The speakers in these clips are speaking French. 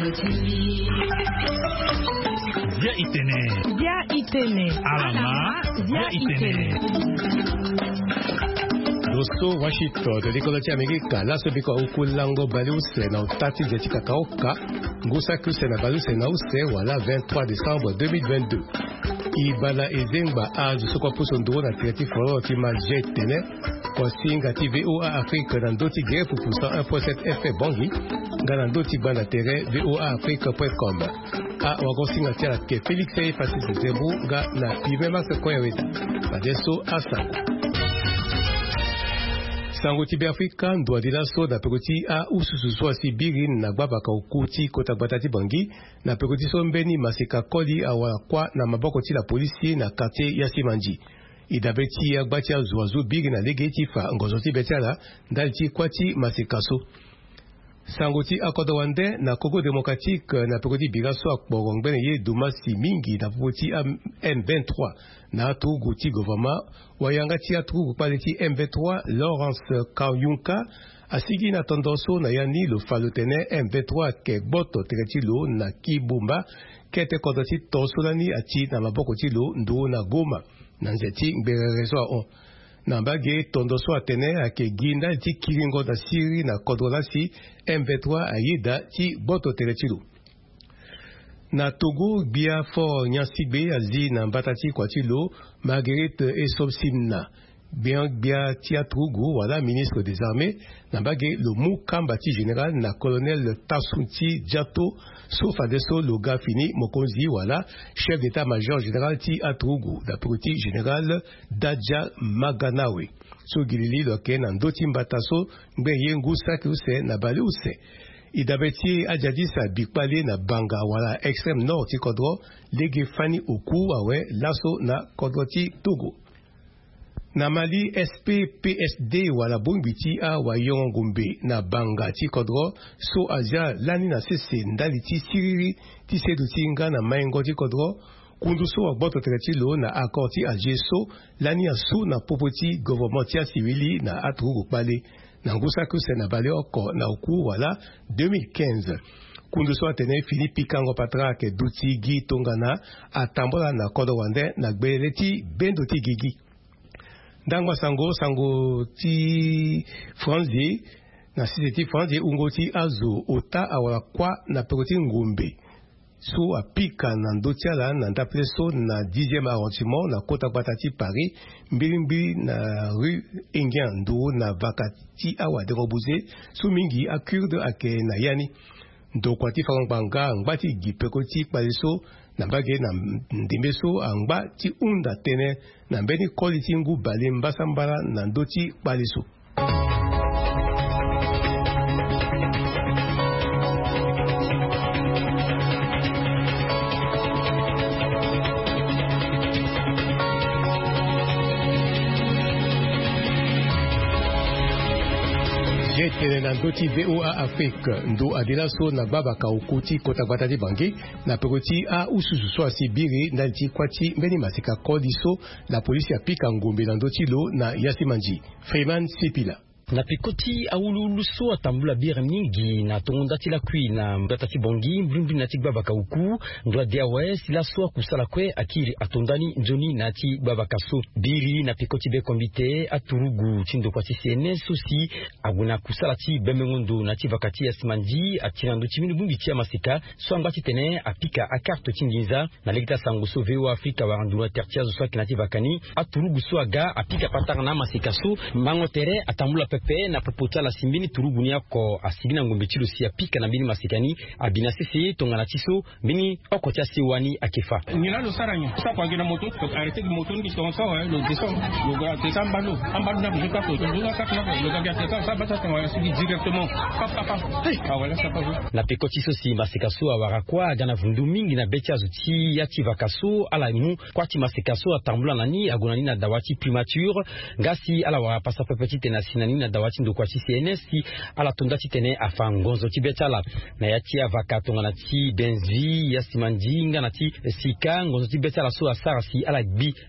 Via Itene. Alama. Via Itene. Dosto Washington de l'école américaine la sobiko ukulango baluse na utati zetika kaoka ngusa kuse na baluse na use wala 23 décembre 2022 ibala ezengba azu sokwa puso ndoro na creative for tima jetene kwa singa TVA Afrique na ndoti gere pour 1.7 FM bongi ngana ndoti bana terrain voaafrique.com a wagosinga tia ke Felix e Francis Zebu nga na pimema se kwa weta badeso asango sango tibe Afrika ndo adila so na pekoti a ususu so asibiri na gbabaka ukuti kota batati bangi na pekoti so mbeni masika koli awakwa na maboko ti la polisi na quartier ya Simanji idabeti ya gbati ya zuazu biri na legeti fa ngozoti betala ndalti kwati masika so sango ti akoda wande na Congo démocratique na pekoti bigaso akborongbene ye dumasi mingi na pekoti M23 na tugu ti gouvernement wayanga ti atugu paleti M23 Lawrence Kanyunka asigi na tondoso na yani lo falotene M23 ke boto tretilo na Kibumba kete kodoti tosolani ati na maboko ti lo ndo na Goma na nzeti ngbererezo on na mbage tondoso atene ake ginda ti kiringo na Siri na kodolasi M23 ayida ti boto tretilo na Togo bia for nyansigbe azi na mbatati kwa tilo Marguerite Esomsina bia tia Togo wala ministre des armées na mbage le mukambati général na colonel Tasunti Diato sauf adesso le gafini mokonzi wala chef d'état-major général ti a Togo da proti général Dadja Maganawe so gilili loke na ndoti mbataso ngbe yengu sakuse na bale use idabeti ajadisa bikpale na banga wala extrême nord ti kodro lege fani oku awe laso na kodro ti Togo na Mali SPPSD wala bongbiti a wa yongombe na banga ti kodro so aja lani na sese ndali ti siriri ti sedu ti nga na mayengo ti kodro kundu so wa boto tretilo na accord ti ajeso lani asu na popoti gouvernement ti civili na atrugo pale na ngusa kuse na bale oko na oku wala 2015 kundu so atene Philippe Kango Patrake duti gi tongana atambola na kodo wande na gbeleti bendo ti gigi ndangwa sango ti Franzi na sisi Franzi ungo ti azo ota awala kwa na pekoti ngumbe so apika na ndotiala na ndapleso na 10e arrondissement na kota batati Paris mbili na rue Engian ndo na vakati awa de robuze so mingi akurde ake na yani ndo kwati faranganga ngbati gipekoti paliso na bage na ndimbeso angba ti unda tene na mbeni koliti ngu bale mbasambala na ndoti paliso jetene na ndoti VOA Afrique ndo adela so na babaka ukuti kota batati bangi na pekoti a ususu so asibiri ndalti kwati mbeni masika kodiso la polisi apika ngombe na ndoti lo na Yasimanji Freeman Sipila na pikoti aululu so atambula bire mingi na tongondati la kui na mbatati bongi mblimbi na ti babaka uku ndwa diawe sila so kusala kwe akiri atondani njoni na ti babaka so biri na pikoti be kombite aturugu tindo kwa ti CNS aussi aguna kusala ti bemengondo na ti vakati ya Simanji atirando ti minu bumbi ti masika so ambati tene apika akarto tinginza na legita sango so VOA Afrika warandula tertia zo so kinati vakani aturugu so aga apika patara na masika so mangotere atambula pepe na popota la simbini turugunia ko asigina ngombe chilo si apika na bini masikani abina sisi tongana tiso bini okotia siwani akefa nina lo saranya sa kwa gina moto arrêter le moto qui sont ça le descend le gars te sambalo ambalo na buka ko le gars ka le gars ka ça bata ko ya sigi directement papa ah voilà ça pas na pekoti so si masikaso awara kwa gana vundu mingi na betia zuti yati vakaso ala mu kwati masikaso atambula nani agonani na dawati primature ngasi ala wa pasa petite na sinani na dawati ndo kwa CNS ala tondati tene afangonzo tibetala na yati avakatonga na ti benzi ya Simanji nga na ti sika ngonzo tibetala so asara si ala bi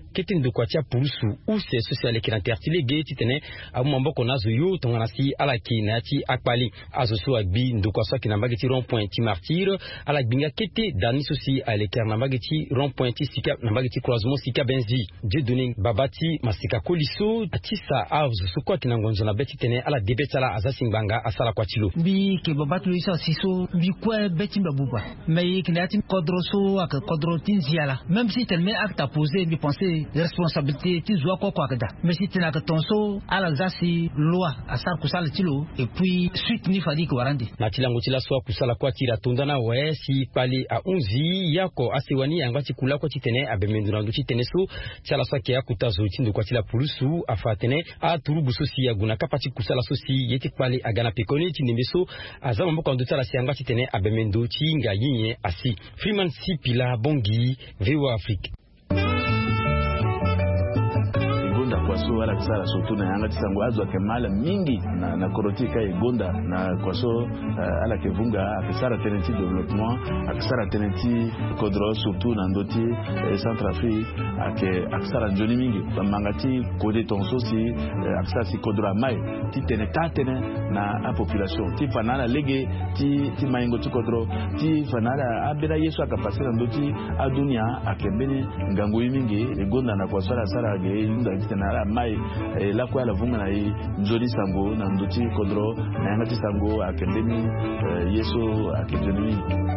ketendo kwa tia pulusu use social kirantertile ge titene abumambo konazo yo tonganasi ala kinati akpali azoso agbi ndokwa so kinambageti rond point ti martyr ala gbinga kete dani sosi ale kernambageti rond point ti sika nambageti croisement sika benzi je donné babati masika koliso atisa azoso kwa kinangonzo na beti tene ala debetala azasingbanga asala kwa tilo bi ke babatu isa siso bi kwa beti babuba mais kinati kodroso ak kodrotin ziala même si tel met acte à poser bi penser responsabilité ti zo ko akada mais si tel ak tonso ala zasi loi asar kusala tilo et puis suite ni fadi ko warandi na tilango tila so kusala kwa tira tondana we si pali a 11 yako asiwani angati kula kwa titene abemendo na nduti teneso tiala so ke yakutazo tindo kwa tila pulusu afatene a turubu sosi ya guna kapati kusala sosi yeti pali agana pekoni tinembeso azama mboko ndotala si angati tene abemendo tinga yinye asi Freeman Sipila Bongi VOA Afrique. Kwaso wala kisara sotu na yanga tisango azwa kemala mingi na korotika igonda na kwaso ala kevunga akisara tenenti development akisara tenenti kodro surtout na ndoti Centrafrique akisara njoni mingi bamangati kode tonso si akisara si kodro mai ti tene na a population ti fanala lege ti maingo ti kodro ti fanala abira yesu akapasira ndoti adunia akembeni ngangu mingi igonda na kwaso ala sara ge inda tena mai la kwa la vunga na njoni sango na ndoti kodro na yanga tisango akendeni yeso akendeni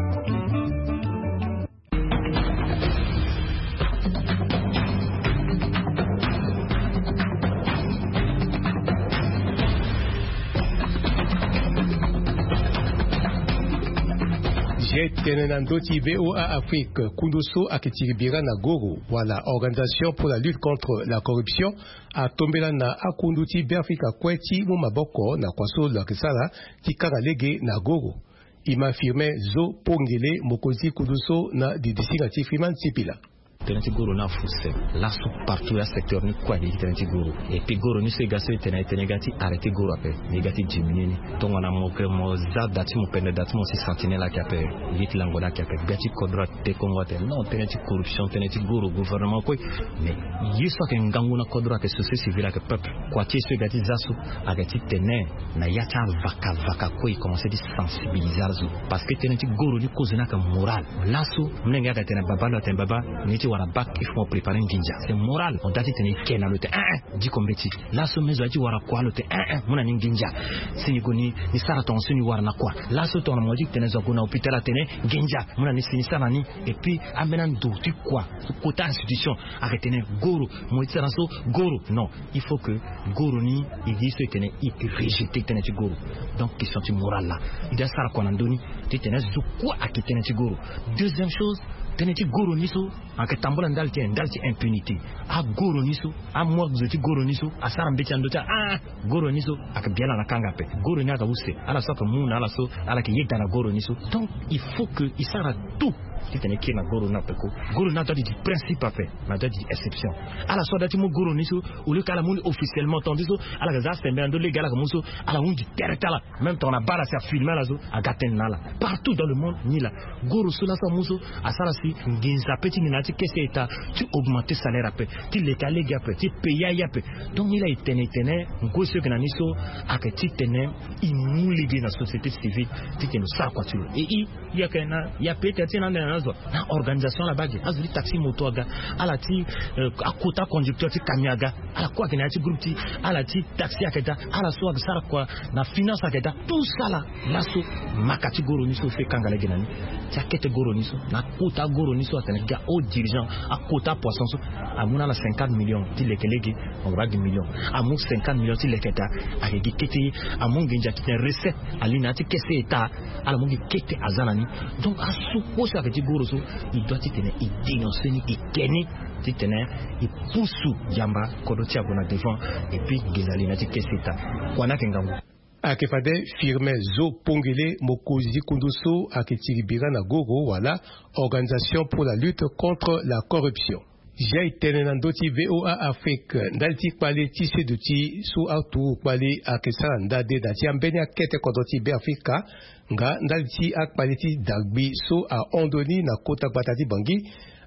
Tenenandoti VOA Afrique, Kundoso Aketiribira na Goro, voilà, Organisation pour la lutte contre la corruption, a tombé là na Akunduti Biafrika Kweti Mumaboko na Kwaso Lakisala, Tikara Lege na Goro. Il m'a affirmé Zo Pongele Mokozi Kundoso na Didisingati Freeman Sipila. tenenti goro na fuse lasu partout ya secteur ni kwa di tenenti goro et puis goro ni se gaso tenenti negati arrêter goro ape negati diminuer donc on a moqué mo za dati mo pende dati mo si sentinelle qui ape vite langola qui ape gati kodra te kongote non tenenti corruption tenenti goro gouvernement quoi mais yiso ke ngangu na kodra ke société civile ke peuple kwa ti se gati zasu agati tene na yacha vaka quoi commencer di sensibiliser parce que tenenti goro ni cause na ka moral lasu mnenga ka tena baba no tembaba ni ti wara bac il faut préparer un ginja c'est moral on dati tene kena le te di kombeti lasu mezo ati wara kwa le te mona ni ginja sini koni ni sara ton sini wara na kwa lasu ton modik tene zo kuna hôpital tene ginja mona ni sini sara ni et puis amena ndoti quoi côté institution arrêtez goro mo ti raso goro non il faut que goro ni il dit ce tene il rejeter tene ti goro donc question ti moral là il da sara kwa ndoni ti tene zo quoi akitene ti goro deuxième chose teneti goro niso anke tambola ndalti impunité a goro niso a morgzoti goro niso a sarambeti andota goro niso akabiala na kanga pe goro ni akabuse ala soka muna ala so ala ke yegda na goro niso donc il faut que il sara tout titene ki na goro na peko goro na dadi di principe ape na dadi di exception ala so dati mo goro niso ou le kala mun officiellement tondiso ala gaza sembe ando le gala kamuso ala undi teretala même ton abala sa filmer la zo agaten nala partout dans le monde ni la goro so la sa muso asala si nginza petit ninati kese eta tu augmenter salaire ape ti le kale gape ti payer yape donc il a etene ngo se kana niso akati tene imuli bi na société civile ti teno sa kwa tu et il y a kana ya peut-être na organisation la bagi azuli taxi moto aga ala ti akota conducteur ti kamiaga ala kwa kena ti groupe ti ala ti taxi aketa ala so agsara kwa na finance aketa tout ça là laso makati goro niso fe kangala genani ti akete goro niso na kota goro niso atene ga au dirigeant akota poisson so amuna la 50 millions ti lekelegi on va 10 millions amu 50 millions ti leketa akegi kete amungi njaki ti recette alina ti kese eta ala mungi kete azanani donc asu ko sa ti goro so il doit tenir il dénoncer ni il kenni ti tenir il pousse jamba kodo ti agona devant et puis gezali na ti keseta kwana kengangu akefade firme zo pongele mokozi kundoso aketiribira na gogo wala organisation pour la lutte contre la corruption. J'ai été dans d'autres VOA Afrique, dans pale tissé de ti sous auto pale akesara ndade dati ambeni akete kodoti be Afrika nga ndalti ak pale ti dagbi so a ondoni na kota batati bangi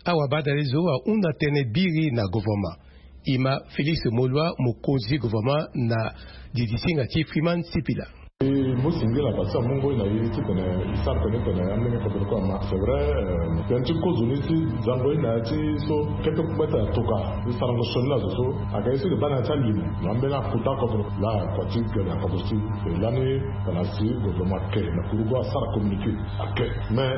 awa badalezo wa unda tene biri na gouvernement ima Félix Molwa mokonzi gouvernement na didisinga ti Freeman Sipila. Musingila basa mungo ina yiti tene isar tene amene kodoko ma c'est vrai pentu kozunisi zango ina ti so keto kubeta toka isarango sonna so agaisi de bana tandina nambela kuta kodro la kwati na kodosti lani kanasi gouvernement ke na kurugo asara communiquer ake mais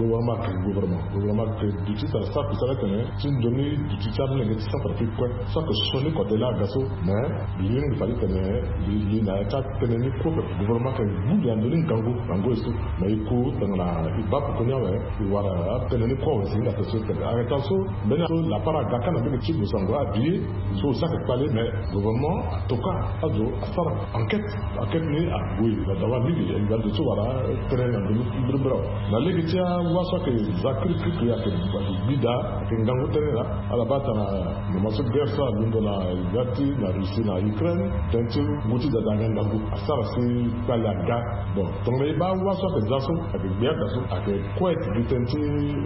gouvernement ke duti ça ça tene tin doni duti table ne ça pratique quoi ça que sonner côté là gaso mais il fallait tene il na ta tene ni propre gouvernement que vous avez donné Gango ici, mais il court dans la bas pour qu'on ait voilà tenir les points aussi la société. Attention, maintenant la part à Dakar avec le type de sanguin habillé, sur ça que parler, mais gouvernement en tout cas à faire enquête ni à oui, la d'avoir mis il va de tout voilà tenir le bras. La légitia voit ça que Zakri qui a fait bida que Gango tenir là à la base na maso guerre ça dans la Gati, la Russie, la Ukraine, tenir mouti de Gango à ça c'est la ga bon donc les ba wa so que zaso avec bien daso avec quoi ditenti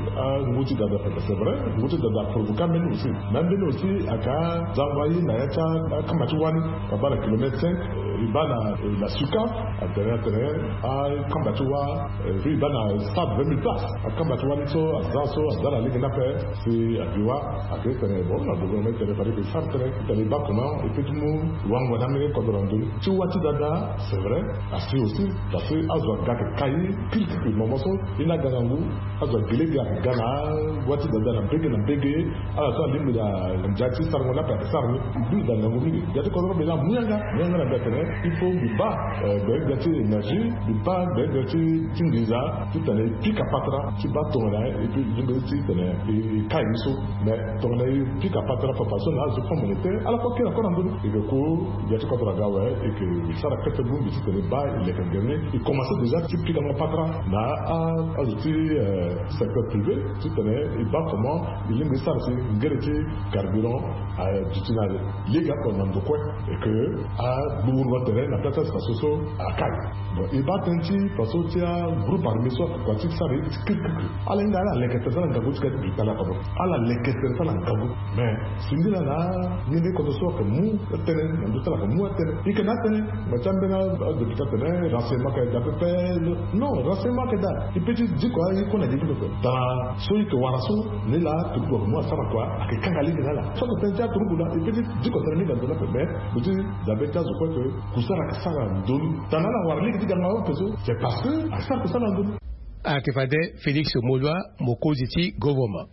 a mouti da c'est vrai mouti da provoquer même aussi aka zanwayi na yacha kama tu wani kabala kilomètre 5 ibana la sukaf à terrain a kama tu wa ibana stade 20 places a kama tu wani so zaso azala ligue na fait c'est abiwa avec bon la gouvernement de réparer des centres les ba comment et tout le monde wango na me ko dorandu tu wati dada c'est vrai assez aussi parce que azwa gaka kai kilki momoso ina ganangu azwa gilega gana wati dada na bege ala so limbi da njati sarmo la pa sarmo bi da nangu mi jati ko be la munyanga na betene il faut du bas de gati énergie du bas de gati tingiza tout aller pique à patra qui bat ton là et puis je me dis tene et kai so mais ton là pique à patra pour passer là je prends mon été à la fois qu'il a encore en et que ko jati ko tra gawa et que ça la kete bu bi tene ba il est gagné il commençait déjà typiquement patra na à ajouter secteur privé tout tene il bat comment il me ça c'est ngéreti carburant à tutinal les gars qu'on en quoi et que à bourg terrain la place ça soso à kai bon il bat un petit parce que tu as groupe armé soit quoi tu savais ala ngala lekete ça ngabu tu kati bitala ko ala lekete ça ngabu mais singila na ni ne ko so ko mu terrain ndu tala ko mu terrain ikena terrain ba tambena de terrain renseignement que da peu non renseignement que da il peut dire quoi il connaît dit que dans celui que waraso ne la tout pour moi ça va quoi à que kangali ngala ça que pensa tout là il peut dire que terrain dans la mais vous dites d'abeta je crois que kusara kasara ndolu tanala warli que diga ngao peso c'est parce que à ça que ça ndolu a que fade Félix Molwa mokoziti gouvernement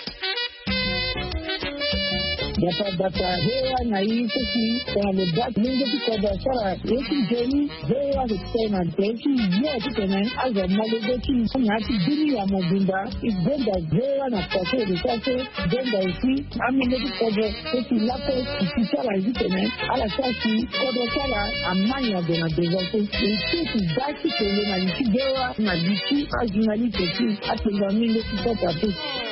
data hewa na hii kwa mabaki mingi kwa biashara yetu jeni hewa tena teki yote tena aza malogoti na kidini ya mabunda igenda hewa na kwa risasi genda usi amene kwa yetu lapo kisara hizi tena ala sasi kwa sala amanya dona devoto yetu baki tena na kigewa na biki ajinali teki atenga mingi kwa tatu.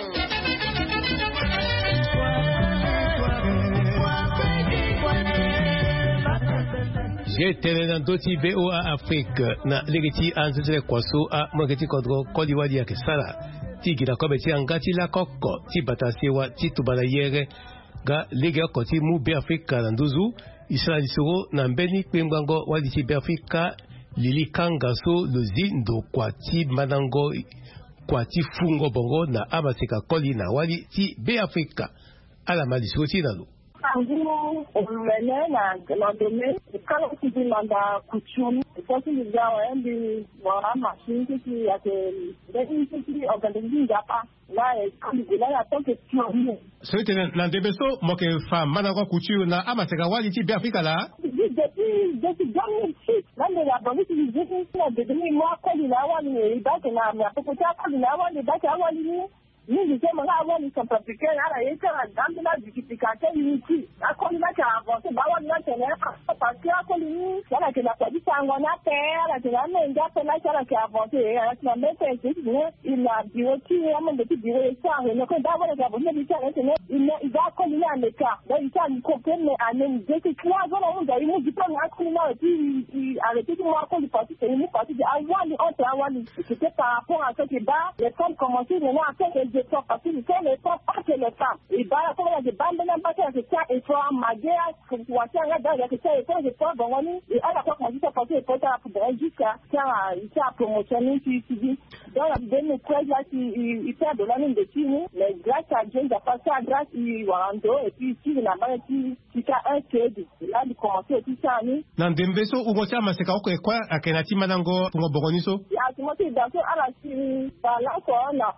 J'ai télé dans d'autres BOA Afrique na legeti anzele kwaso a mageti kodro kodi wadi ya kesala tigi na kobeti angati la kokko ti batasewa ti tubala yere ga lega koti mu be Afrika na nduzu isala disoro na mbeni pembango wadi ti be Afrika lili kangaso lozi ndo kwati manango kwati fungo bongo na amasika koli na wadi ti be Afrika ala maliso ti nalo Angulo umene na deme kala kuti manda kuchuni kasi njawa ndi mwana machine ki yake ndeni ki organizing japa la kandi la toke tioni soite na ndebeso moke fa mana kwa kuchu na amateka wali ti bi Afrika la depuis jamais si nande la bonne qui disait que de demi moi koli la wali ibake na mya popocha koli la wali ibake awali ni disema nga wali sont africains ala yeka dans la dikitikate unity akoli na ka avancer ba wali na tene parce que akoli ni ala ke la padi sango na terre ke la menga pe na ala ke avancer ala na mete il a bioti ama de biwo ça ne ko da wala ka bonne bi ça ne il va akoli na meka da ça ni comprendre anen de que trois ans on da imu di pas akoli na et puis arrêter de moi akoli parti c'est une partie de awali entre awali c'était par rapport à ce que bas les femmes commençaient maintenant à faire des efforts parce que les femmes chez les femmes. Et bah, comme il y a des bandes de l'embâche, c'est ça, et toi, Maguea, comme tu vois, c'est un gars dans le ça, et toi, je crois, bon, et à la fois, quand je suis passé, et toi, tu as jusqu'à, il a promotionné, tu dis, dans la 2013, là, il fait de l'année de Tini, mais grâce à Dieu, il a passé à grâce, il va en dos, et puis, ici, il a mal, il a un crédit. Là, il commence à tout ça, oui. Dans Dembeso, ou moi, ma c'est quoi, à Kenati Manango, pour Boroniso? Il a tout monté dans à la Syrie, dans l'encore, là,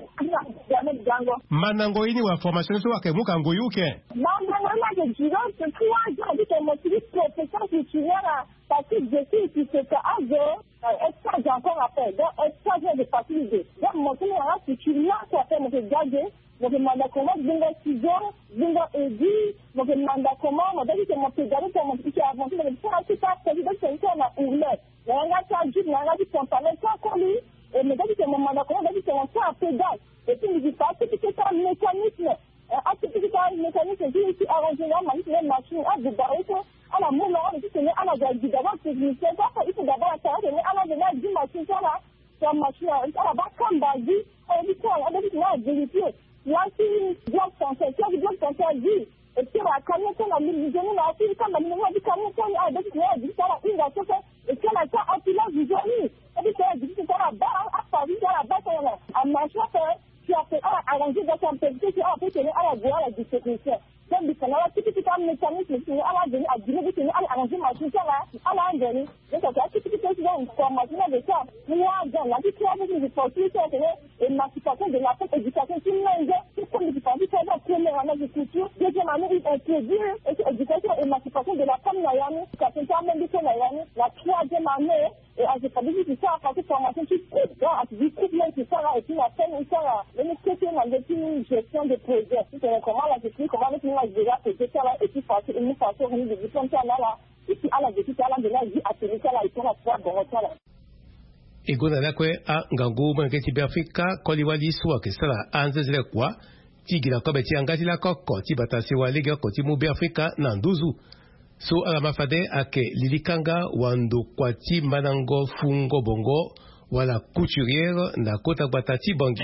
Manango, il y a formation sur la Mukango, ok? Manango, je dirais, c'est 3 ans, que mon fils professeur titulaire, parce que je suis qui se fait à deux, j'ai encore appelé, donc, j'ai des parties de. Donc, mon fils, c'est titulaire, ça fait mon gardé. Donc, je demande comment, bingo ciseaux, bingo aiguille, donc je demande comment, on dit que mon pédale, pour mon petit avancé, mais pour un petit peu, c'est que on a ouvert. Il y a un gars qui a dit, il y a un gars qui pantalon, sans colis, et me dit que mon mandat, comment, on dit que mon frère a pédale. Et puis, il dit pas, c'est que c'est un mécanisme. Un mécanisme qui arrange la machine, à de barreaux, à la moule, on dit que c'est à la d'abord, c'est une chose, il faut d'abord s'arrêter, mais à la de la machine, ça là, la machine, à la bas, comme Bazi, on dit quoi, on dit que là, vérifier. Là, si il doit penser, si il doit penser à dire, et puis la camion, la million, la fille, comme la million du camion, a dit que là, il dit ça, il va se faire, et puis elle a ça, en pilote du journée. Elle dit que là, il dit que ça, la barre, à Paris, la barre, on a, à machin, qui a fait, arranger dans son petit, qui a fait, à la voie, la distribution. Donc, il faut là, si tu as un mécanisme, qui à la venue, à dire, que tu as arrangé ma chose, là, à la venue. Donc, si tu as une formation de ça, moi, dans la vie, tu as besoin de fortune, et l'émancipation de la éducation, tu m'aides, c'est comme l'éducation, c'est la première année de culture, deuxième année, il introduit, et éducation, émancipation de la femme, éducation, ça même dit que la troisième année, et à ce moment-là, c'est ça, parce que formation, tu coupes, à ce moment-là, c'est ça, et puis la peine, c'est ça, une question avec une gestion de projet, c'est comment la gestion, comment la déjà peut-être ça là, et puis une façon de diplôme ça là, et puis à la gestion ça là, de la vie à celui ça là, et puis on va pouvoir bon ça là. Et qu'on a là quoi, à Ngango, Manketi Afrika, Koliwali, soit que ça là, Anzezle quoi, Tigi la Kobeti Angati la Koko, Tibatasi wa Lega, Kotimu Afrika, Nanduzu. So à la Mafade, Ake, Lilikanga, Wando, Kwati, Manango, Fungo, Bongo, Wala couturière, na Kota Batati Bangi.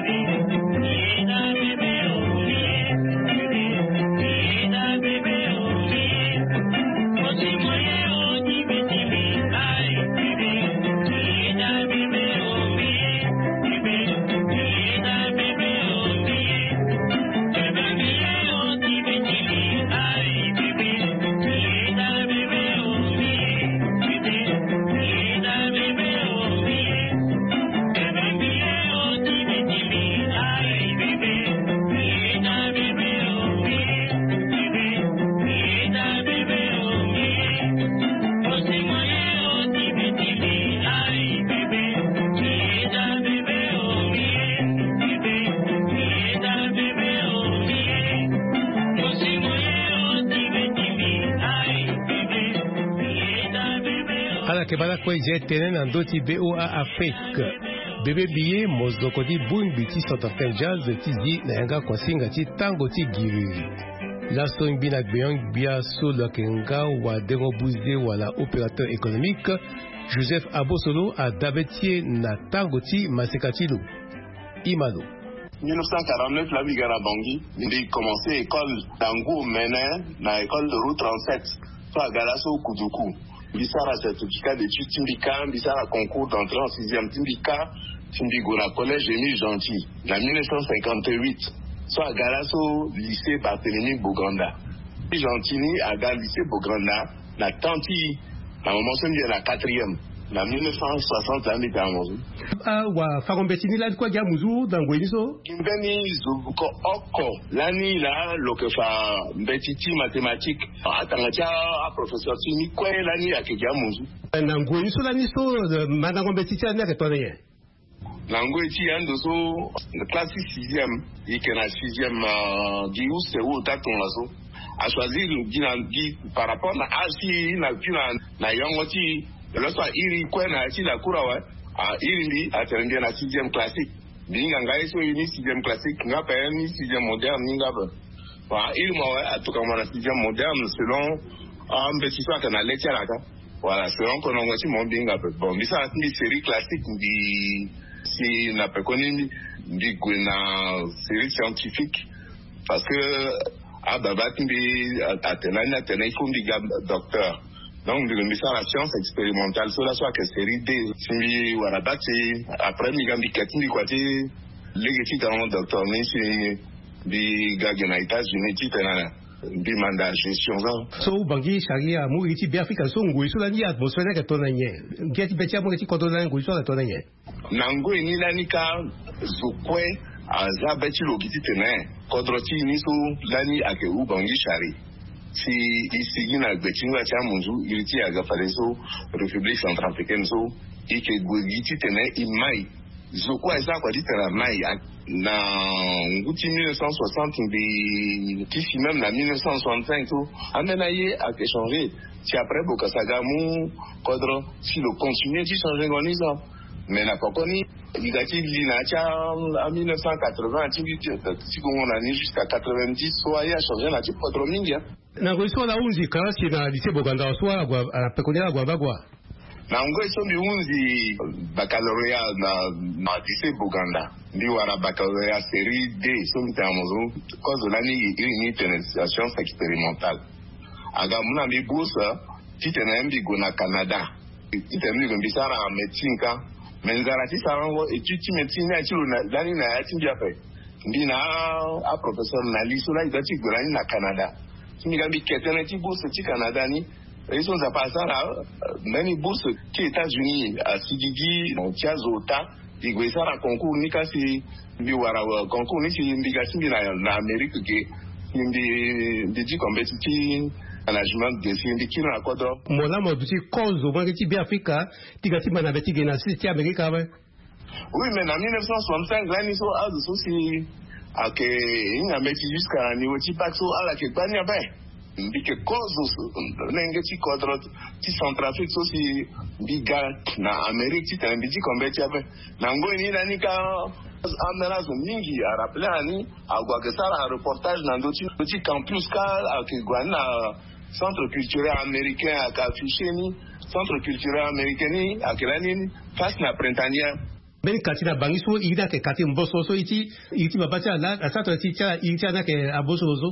Kebala kwe je tenen an doti BOA Afrique. Bebe biye mozoko di bun biti sotofen jazz tizi na yanga kwasinga ti tango ti giri. Lasto imbina beyang bia so lokenga wa dengo bouze wala opérateur économique Joseph Abosolo a dabetie na tango ti masekatilu. Imano. 1949, la Vigara Bangui, il a commencé l'école d'Angou Ménin, dans l'école de route 37, soit à Galasso Koudoukou. Bisara certificat d'études Timbika, Bisara concours d'entrée en 6e Timbika, Timbigona collège Émile Gentil. En 1958, soit à Galasso lycée Barthélemy Boganda. Gentini à Gal lycée Boganda, la Tanti, à un moment c'est la 4e. En 1960, l'année était à Mouzou. Ah, wa Farombetini là, quoi, Gamouzo, dans Guéniso? Kimbeni, Zubuko, Oko, l'année là, l'okefa, Betiti, mathématiques, Atangatia, professeur Tini, quoi, l'année à Gamouzo. Dans Guéniso, l'année, Madame Betiti, l'année, est tournée. L'angoïti, un de so, la classe 6e, il y a la 6e, Diou, c'est où, Tatongazo, a choisi le par rapport à Ashi, na Yangoti. Lorsque il y a la cour, il a terminé la 6e classique. Binga ngai so ini 6e classique, nga pa ni 6e moderne ninga ba. Il m'a à tout comme la 6e moderne selon un petit soit qu'on a l'étier là. Voilà, selon qu'on a aussi mon binga bon, mais ça une série classique di si n'a pas connu di na série scientifique parce que il faut un docteur. Donc, la science expérimentale, cela soit que série D, si warabati, après, migambi katini kwati, légiti dans le docteur, si bi gagena États-Unis, titana, bi mandat gestion ça. So, bangi, sharia, mu, iti, bi Afrika, so, ngui, so, lani, atmosphère, que ton anye. Geti, betia, mu, iti, kodola, ngui, so, la ton anye. Nango, ni lanika, zukwe, aza, beti, logiti, tene, kodroti, niso, lani, ake, u, bangi, shari. Si ici na gbetinga cha munzu iliti aga faleso République centrafricaine so ike gwigiti tene imai zoko eza kwa ditera mai na nguti 1960 bi kifi même na 1965 so amenaye a changer si après bokasaga mu kodro si le continuer de changer l'organisme mais na kokoni igati linacha en 1980 si on a ni jusqu'à 90 so ya changer na tipo kodro mingi na ngoiso la unzi kasi na lycée Boganda soit à pekonela gwabagwa na ngoiso mi unzi baccalauréat na lycée Boganda ndi wara baccalauréat série D so mtamozo cause lani ni science expérimentale aga muna mi bourse titena mbi go na Canada titena mbi mbisara médecine ka menzara ti sarango étude médecine ya chilo na lani na ya tinja pe ndi na a professeur na lisola idati go lani na Canada migambi ketene ti bourse ti Canada ni ils ont passé là même bourse ti États-Unis à Sigigi tia zota igwesara concours ni kasi bi wara concours ni si mbigasi na Amérique ke ndi di compétition management de si ndi kina kodro mona mo duti cause mo ti bi Africa ti gasi mana beti gena si ti Amérique ba oui mais en 1965 là ni so azu so si ake inga meti jusqu'à niveau ti paxo ala ke banya ba mbike kozo nenge ti kodro ti Centrafrique so si biga na Amérique ti tan biti kombeti ave na ngoni na nika amena zo mingi a rappeler ani agwa ke sara reportage na ndoti campus ka ake gwana centre culturel américain aka affiché ni centre culturel américain ni akelani face na printania ben katina bangiso ida ke kati mboso so iti babacha la asato iti na ke aboso zo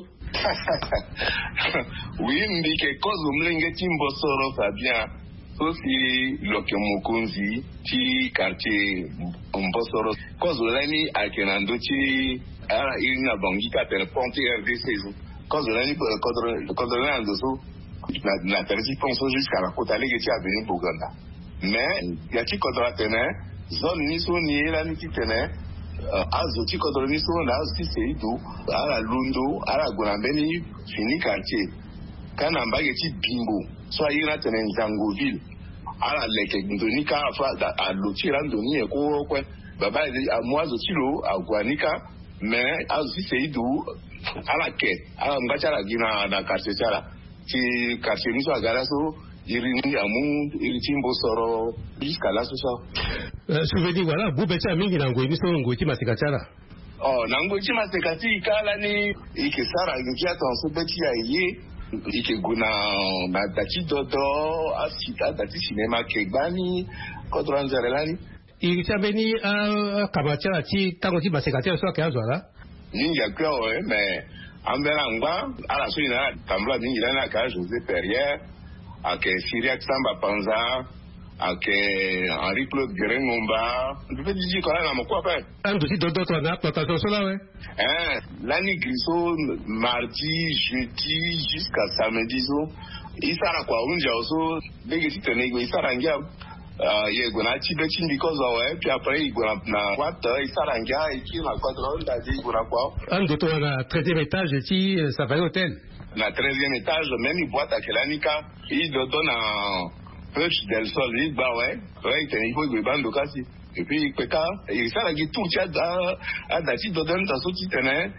oui mbike kozo mlenge timboso ro Fabien so si loke mukunzi ti quartier mbosoro kozo lani akenando ti ara ina bangika per ponte RDC kozo lani kozo lani so na terzi ponso jusqu'à la côte allée qui a venu Boganda mais yati kodra tene zone ni so ni la ni tene azoti kodro ni so na si seidu ala lundo ala gonambeni fini quartier kana mbage ti bimbo so ayira tene Nzangoville ala leke ndonika fa a lotira ndoni e ko kwe baba a mwazo tilo agwanika mais azi seidu ala ke ala ngacha la gina na quartier sala ti quartier ni so agara so irini amu iritimbo soro jusqu'à là tout ça souvenir voilà bubecha mingi na ngoi miso ngoi ti masekachara na ngoi ti masekati kala ni ikesara ngia tonso beti ya ye ikeguna na dati dodo asita dati cinema kegbani kodranzerelani ikitabeni kamachara ti tango ti masekachara so ke azwala ningi akyo mais ambela ngba ala so ina tambla ningi na ka José Perrier ake Syriac Samba Panza ake Henri Claude Guérin-Ngomba ndivyo jiji kwa na mkwa pa ando si dodo to na plantation so la we l'année griso mardi jeudi jusqu'à samedi so isara kwa unja so bege titenego isara ngia ye gona ti beti because of puis après il gona na wata isara ngia iki na kwa ronda di gona kwa ando to na 13e étage ti Safari Hotel na 13e étage même il boîte à Kelanika il donne un Perche del Sol il ba ouais il faut que bando kasi et puis peka il sara gi tout cha a dati dodon ta so ti tene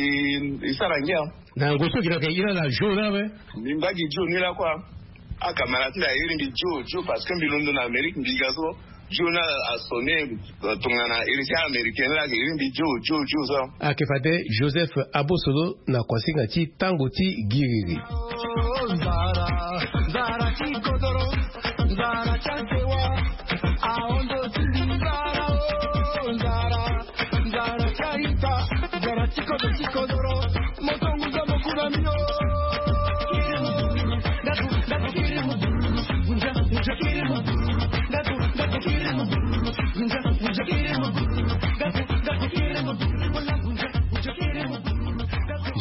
il sara ngia na ngoso kina ke ira la jola we nimba gi jo ni la kwa a kamera ti la iri ndi jo parce que bilondo na Amérique ndigaso Jona a sonné tongana irisia américaine la iri ndi jo so akefade Joseph Abosolo na kwasinga ti tango ti giriri Zara chikodoro Zara chantewa aondo Zara chaita Zara chikodoro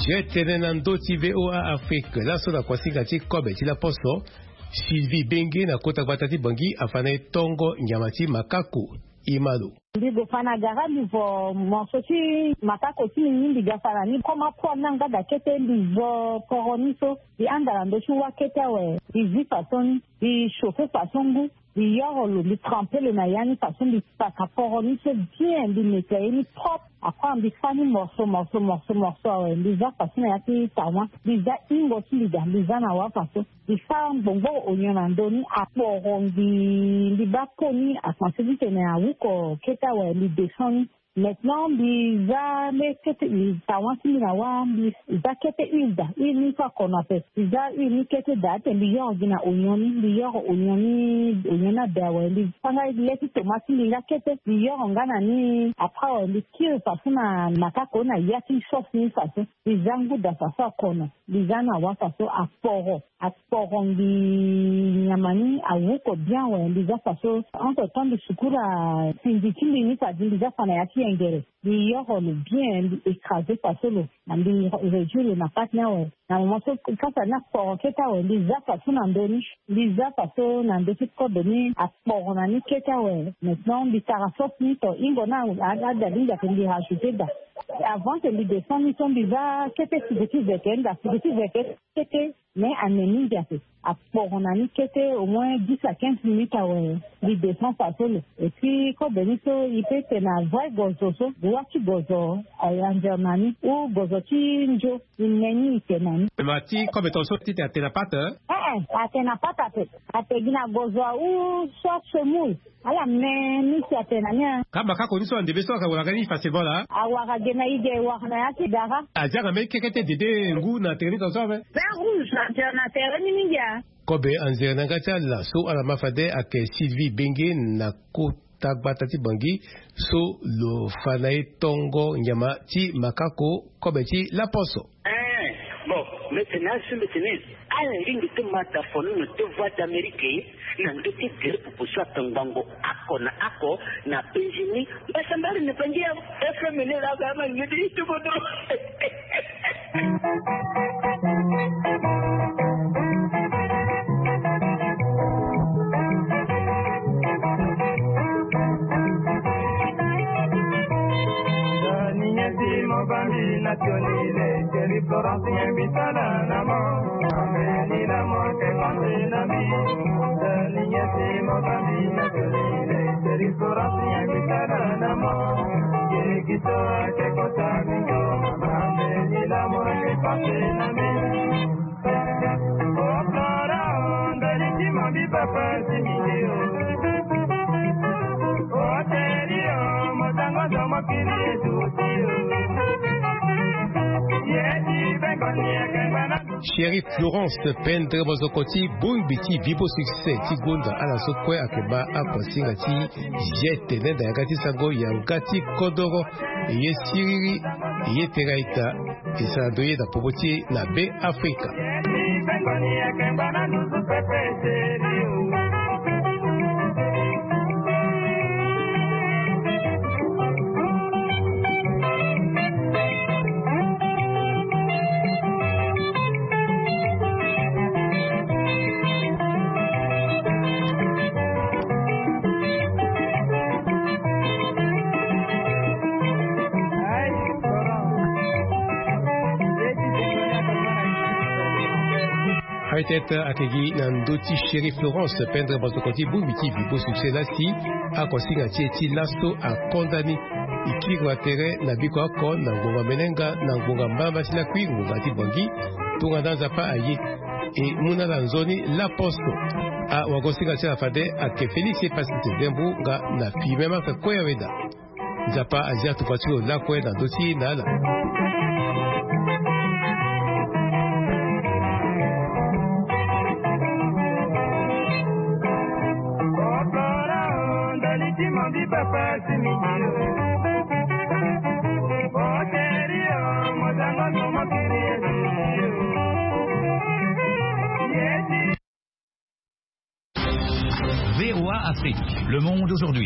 Jetenenando ti VOA Afrique la so na kwasika ti kobe ti la poso Sylvie Bengue na kota batati bangi afane tongo nyamati makako imalo Ndigo fana garani vo monsochi makako ti nyimbi gafara ni koma po nanga da kete livo koroniso di andala ndo chuwa kete we di façon di chauffer façon di yoro di tremper le nayani façon di saka koroniso bien di nettoyer ni propre après di fani morceau we di za façon ya ti tawa di za ingo ti di za na wa façon di fa bongo onyona ndoni aporo di bakoni asansi tene awuko keta we li descend maintenant biza lekete tawa ti na wa biza kete ilda ini fa konape biza ini kete date biyo gina onyona dawa li fanga leti tomati li kete biyo ngana ni après li kire fasuna makako na yati sauce ni faso biza nguda faso kono biza na wa faso aporo ndi nyamani awuko bien we biza faso entre temps de sukura sindikili ni fa biza fana yati engere di yoro le bien écrasé faso lo ndi réduire na patna we na moso kasa na keta we biza faso na ndoni biza faso na ndeti ko beni aporo na ni keta we maintenant di taraso ni to ingo na ada linga kendi rajouter da avant que les descendants sont déjà c'était mais à Némi à Poronani qui était au moins 10 à 15 minutes à les descendants passent et puis quand Benito il peut tenir vrai gozo voici gozo en Germanie ou gozo tinjo il Némi tenani mati comme ton sorti à tenapata à tenapata à tegina gozo ou soit semou ala Némi si à tenania kama kako niso ndebe so ka wagani facilement là awaga gena ide wakna yati dara ajaga me kekete dede ngu na terni to sabe rouge na terni mingia kobe anzerna ngata la so ala mafade ake Sylvie Bengue na kota batati bangi so lo fanai tongo nyama ti makako kobe ti la poso bon maintenant ala lingi tu mata fonu no te voix d'Amérique na ndoti gere pupusa tangango ako na penjini basambali ne penjia FM ne la kama ngidi tu bodo Bambi nationale, Jerry Florence invitala namo, ameni namo que pase nami, niña si mo Bambi nationale, Jerry Florence invitala namo, que quito que cosa mingo, ameni namo que pase nami. Oh Flora, donde ni mo bi papa si mingo, oh terio, mo tango tomo kiri tu. Chérie Florence Pendre Bozokoti Bumbiti Vibo Succès Tigonda ala sokwe akeba akosinga ti jete nenda yakati sango yangati kodoro ye siriri ye teraita isadoye da popoti na be Afrika Peut-être akegi nandoti Chérie Florence Pendre Bozokoti Bumbiti Vibo Succès lasi akosinga ti lasto a condamné ikirwa tere na biko ako na ngonga menenga na ngonga mbamba sila kui ngonga ti bangi tunga danza pa aye e muna la nzoni la posto a wakosinga ti afade ake Félix Pasite Zembu nga na pimema ka koya weda nzapa azia tupatio la koya na doti na ala VOA Afrique, le monde aujourd'hui.